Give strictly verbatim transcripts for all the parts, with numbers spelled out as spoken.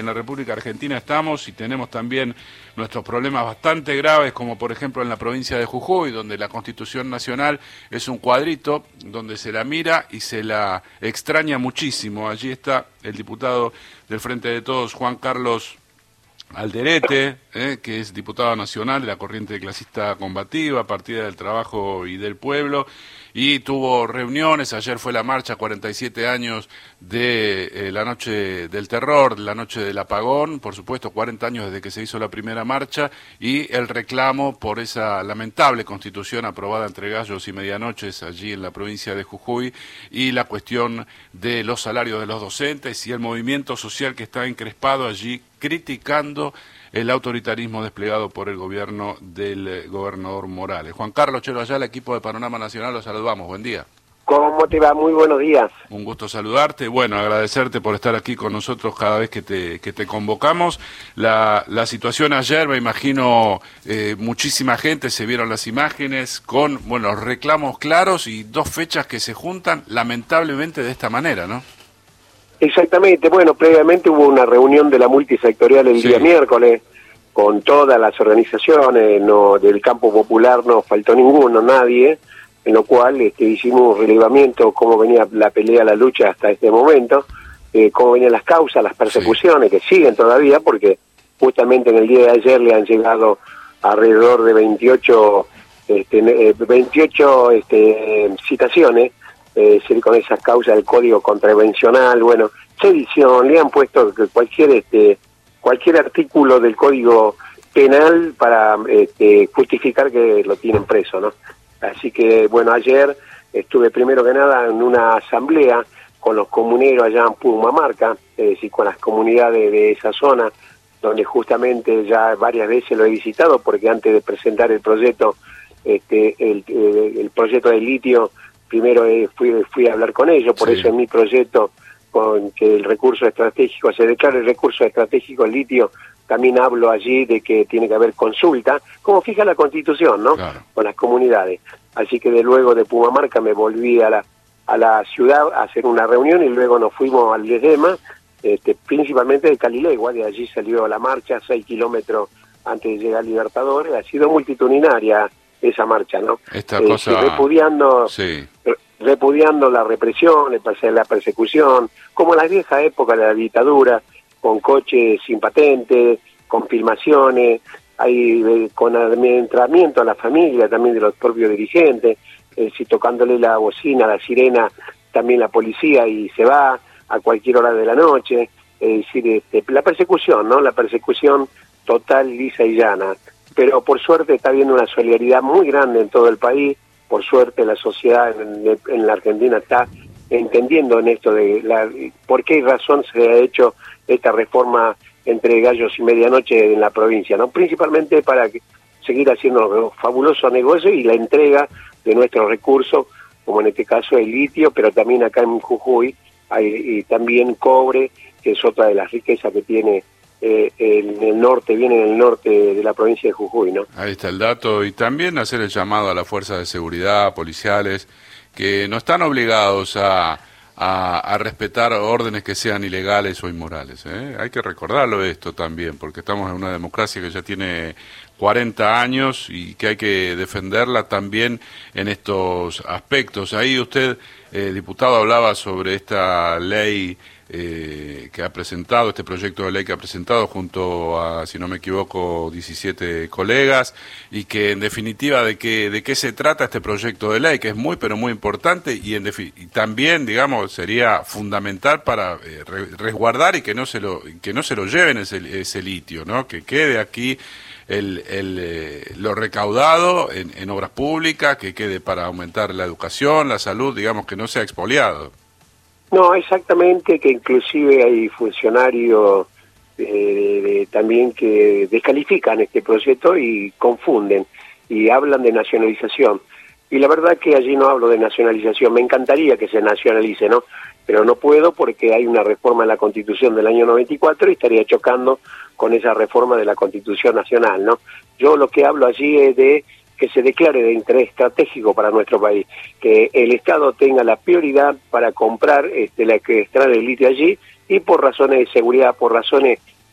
en la República Argentina estamos y tenemos también nuestros problemas bastante graves, como por ejemplo en la provincia de Jujuy, donde la Constitución Nacional es un cuadrito, donde se la mira y se la extraña muchísimo. Allí está el diputado del Frente de Todos, Juan Carlos Alderete, eh, que es diputado nacional de la corriente clasista combativa, Partida del Trabajo y del Pueblo, y tuvo reuniones. Ayer fue la marcha, cuarenta y siete años de eh, la noche del terror, la noche del apagón, por supuesto cuarenta años desde que se hizo la primera marcha, y el reclamo por esa lamentable constitución aprobada entre gallos y medianoches allí en la provincia de Jujuy, y la cuestión de los salarios de los docentes y el movimiento social que está encrespado allí criticando el autoritarismo desplegado por el gobierno del eh, gobernador Morales. Juan Carlos Chelo Ayala, equipo de Panorama Nacional, los saludamos. Buen día. ¿Cómo te va? Muy buenos días. Un gusto saludarte. Bueno, agradecerte por estar aquí con nosotros cada vez que te, que te convocamos. La, la situación ayer, me imagino, eh, muchísima gente, se vieron las imágenes con, bueno, reclamos claros y dos fechas que se juntan lamentablemente de esta manera, ¿no? Exactamente, bueno, previamente hubo una reunión de la multisectorial el sí. día miércoles con todas las organizaciones, no del campo popular no faltó ninguno, nadie, en lo cual este, hicimos un relevamiento, cómo venía la pelea, la lucha hasta este momento, eh, cómo venían las causas, las persecuciones sí. que siguen todavía, porque justamente en el día de ayer le han llegado alrededor de veintiocho, este, veintiocho este, citaciones, Eh, con esas causas del código contravencional, bueno, sedición, le han puesto cualquier este cualquier artículo del código penal para este, justificar que lo tienen preso, ¿no? Así que, bueno, ayer estuve primero que nada en una asamblea con los comuneros allá en Pumamarca, es decir, con las comunidades de esa zona, donde justamente ya varias veces lo he visitado, porque antes de presentar el proyecto, este el, el, el proyecto de litio, primero eh, fui, fui a hablar con ellos, por sí. eso en mi proyecto, con que el recurso estratégico, se declara el recurso estratégico el litio, también hablo allí de que tiene que haber consulta, como fija la Constitución, ¿no? Claro. Con las comunidades. Así que de luego de Pumamarca me volví a la a la ciudad a hacer una reunión y luego nos fuimos al Ledesma, este, principalmente de Calilegua, de allí salió la marcha, seis kilómetros antes de llegar a Libertadores, ha sido multitudinaria esa marcha, ¿no? Esta eh, cosa... repudiando, sí. repudiando la represión, la persecución, como en las viejas épocas de la dictadura, con coches sin patente, con filmaciones, hay eh, con administramiento a la familia también de los propios dirigentes, eh, si tocándole la bocina, la sirena, también la policía y se va a cualquier hora de la noche, es decir, este, la persecución, ¿no? La persecución total, lisa y llana. Pero por suerte está habiendo una solidaridad muy grande en todo el país, por suerte la sociedad en, en la Argentina está entendiendo en esto de la, por qué razón se ha hecho esta reforma entre gallos y medianoche en la provincia, ¿no? Principalmente para que, seguir haciendo los fabulosos negocios y la entrega de nuestros recursos, como en este caso el litio, pero también acá en Jujuy hay y también cobre, que es otra de las riquezas que tiene Eh, en el norte, viene en el norte de la provincia de Jujuy, ¿no? Ahí está el dato, y también hacer el llamado a las fuerzas de seguridad, policiales, que no están obligados a, a, a respetar órdenes que sean ilegales o inmorales, ¿eh? Hay que recordarlo esto también, porque estamos en una democracia que ya tiene cuarenta años y que hay que defenderla también en estos aspectos. Ahí usted, eh, diputado, hablaba sobre esta ley Eh, que ha presentado, este proyecto de ley que ha presentado junto a, si no me equivoco, diecisiete colegas, y que en definitiva de qué de qué se trata este proyecto de ley, que es muy pero muy importante y, en defi y también, digamos, sería fundamental para eh, re resguardar y que no se lo que no se lo lleven ese, ese litio, ¿no? Que quede aquí el, el eh, lo recaudado en, en obras públicas, que quede para aumentar la educación, la salud, digamos, que no sea expoliado. No, exactamente, que inclusive hay funcionarios eh, de, de, también que descalifican este proyecto y confunden y hablan de nacionalización. Y la verdad que allí no hablo de nacionalización, me encantaría que se nacionalice, ¿no? Pero no puedo porque hay una reforma en la Constitución del año noventa y cuatro y estaría chocando con esa reforma de la Constitución Nacional, ¿no? Yo lo que hablo allí es de que se declare de interés estratégico para nuestro país, que el Estado tenga la prioridad para comprar este, la que extrae el litio allí, y por razones de seguridad, por razones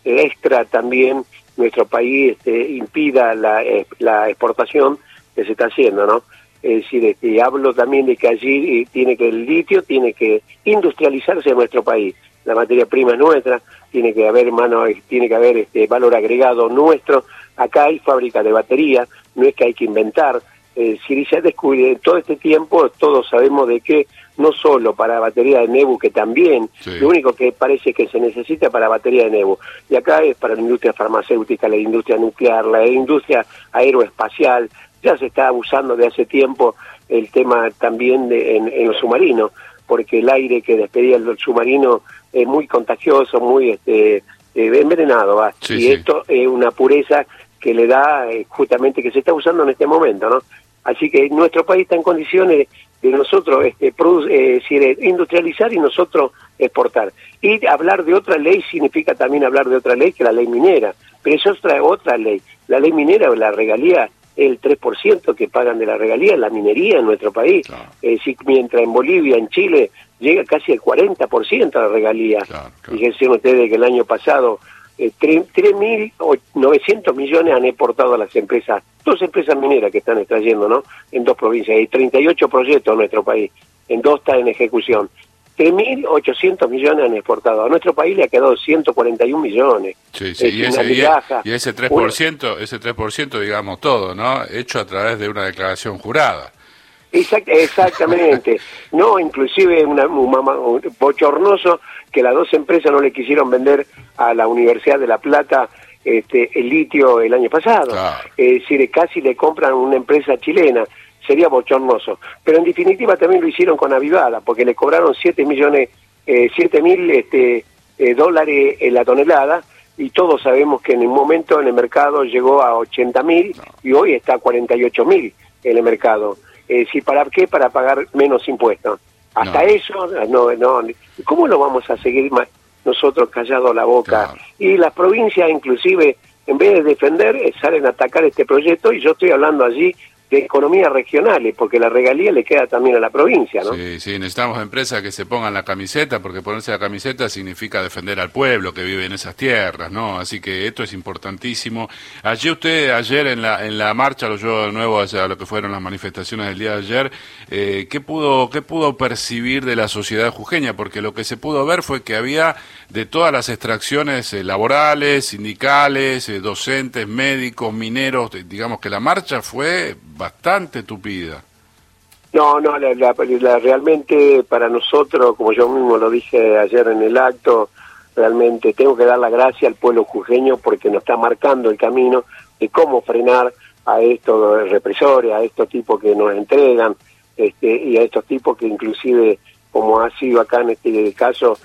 extra también nuestro país este, impida la, eh, la exportación que se está haciendo, ¿no? Es decir, este, hablo también de que allí tiene que el litio tiene que industrializarse en nuestro país. La materia prima es nuestra, tiene que haber mano, tiene que haber este valor agregado nuestro. Acá hay fábricas de batería, no es que hay que inventar. Eh, si se ha descubierto todo este tiempo, todos sabemos de que no solo para batería de Nebu, que también, sí. Lo único que parece que se necesita para batería de Nebu. Y acá es para la industria farmacéutica, la industria nuclear, la industria aeroespacial. Ya se está usando de hace tiempo el tema también de, en, en los submarinos, porque el aire que despedía el submarino es muy contagioso, muy este, eh, envenenado, ¿va? Sí, y sí. Esto es una pureza que le da eh, justamente que se está usando en este momento, ¿no? Así que nuestro país está en condiciones de nosotros este, produ eh, decir, industrializar y nosotros exportar. Y hablar de otra ley significa también hablar de otra ley que la ley minera, pero eso es otra, otra ley. La ley minera o la regalía es el tres por ciento que pagan de la regalía, la minería en nuestro país. Claro. Es decir, mientras en Bolivia, en Chile, llega casi el cuarenta por ciento a la regalía. Claro, claro. Fíjense ustedes que el año pasado eh, tres mil novecientos millones han exportado a las empresas, dos empresas mineras que están extrayendo, ¿no? En dos provincias. Hay treinta y ocho proyectos en nuestro país, en dos está en ejecución. tres mil ochocientos millones han exportado. A nuestro país le ha quedado ciento cuarenta y un millones. Sí, sí, y, ese, y, y ese tres por ciento, ese tres por ciento, digamos todo, ¿no? Hecho a través de una declaración jurada. Exact, exactamente. No, inclusive una, un, un bochornoso que las dos empresas no le quisieron vender a la Universidad de La Plata este, el litio el año pasado. Claro. Es decir, casi le compran una empresa chilena. Sería bochornoso. Pero en definitiva también lo hicieron con Avivada, porque le cobraron siete millones, eh, siete mil este, eh, dólares en la tonelada, y todos sabemos que en un momento en el mercado llegó a ochenta mil no. y hoy está a cuarenta y ocho mil en el mercado. Es eh, decir, ¿para qué? Para pagar menos impuestos. Hasta no. eso, no, no. ¿Cómo lo vamos a seguir nosotros callados la boca? Claro. Y las provincias inclusive, en vez de defender, eh, salen a atacar este proyecto, y yo estoy hablando allí de economías regionales, porque la regalía le queda también a la provincia, ¿no? Sí, sí, necesitamos empresas que se pongan la camiseta, porque ponerse la camiseta significa defender al pueblo que vive en esas tierras, ¿no? Así que esto es importantísimo. Ayer usted, ayer en la en la marcha, lo yo de nuevo a lo que fueron las manifestaciones del día de ayer, eh, ¿qué pudo qué pudo percibir de la sociedad jujeña? Porque lo que se pudo ver fue que había de todas las extracciones eh, laborales, sindicales, eh, docentes, médicos, mineros, digamos que la marcha fue bastante tupida. No, no, la, la, la, realmente para nosotros, como yo mismo lo dije ayer en el acto, realmente tengo que dar la gracia al pueblo jujeño porque nos está marcando el camino de cómo frenar a estos represores, a estos tipos que nos entregan, este, y a estos tipos que inclusive, como ha sido acá en este caso,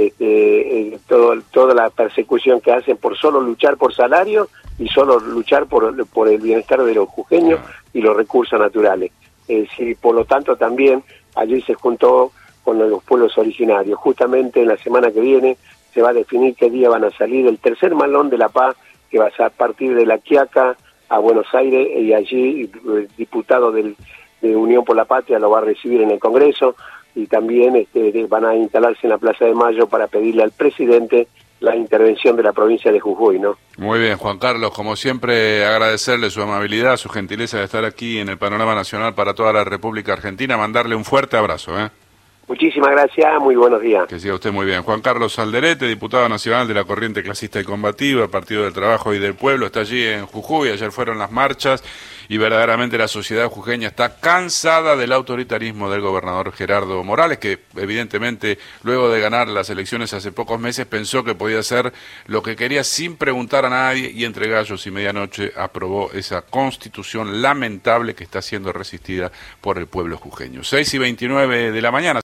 este, eh, todo, toda la persecución que hacen por solo luchar por salario y solo luchar por, por el bienestar de los jujeños y los recursos naturales. Eh, sí, por lo tanto, también allí se juntó con los pueblos originarios. Justamente en la semana que viene se va a definir qué día van a salir el tercer malón de La Paz, que va a partir de La Quiaca a Buenos Aires, y allí el diputado del, de Unión por la Patria lo va a recibir en el Congreso, y también este, van a instalarse en la Plaza de Mayo para pedirle al presidente la intervención de la provincia de Jujuy, ¿no? Muy bien, Juan Carlos, como siempre agradecerle su amabilidad, su gentileza de estar aquí en el Panorama Nacional para toda la República Argentina, mandarle un fuerte abrazo, ¿eh? Muchísimas gracias, muy buenos días. Que siga usted muy bien. Juan Carlos Alderete, diputado nacional de la Corriente Clasista y Combativa, Partido del Trabajo y del Pueblo, está allí en Jujuy, ayer fueron las marchas y verdaderamente la sociedad jujeña está cansada del autoritarismo del gobernador Gerardo Morales, que evidentemente luego de ganar las elecciones hace pocos meses pensó que podía hacer lo que quería sin preguntar a nadie, y entre gallos y medianoche aprobó esa constitución lamentable que está siendo resistida por el pueblo jujeño. seis y veintinueve de la mañana.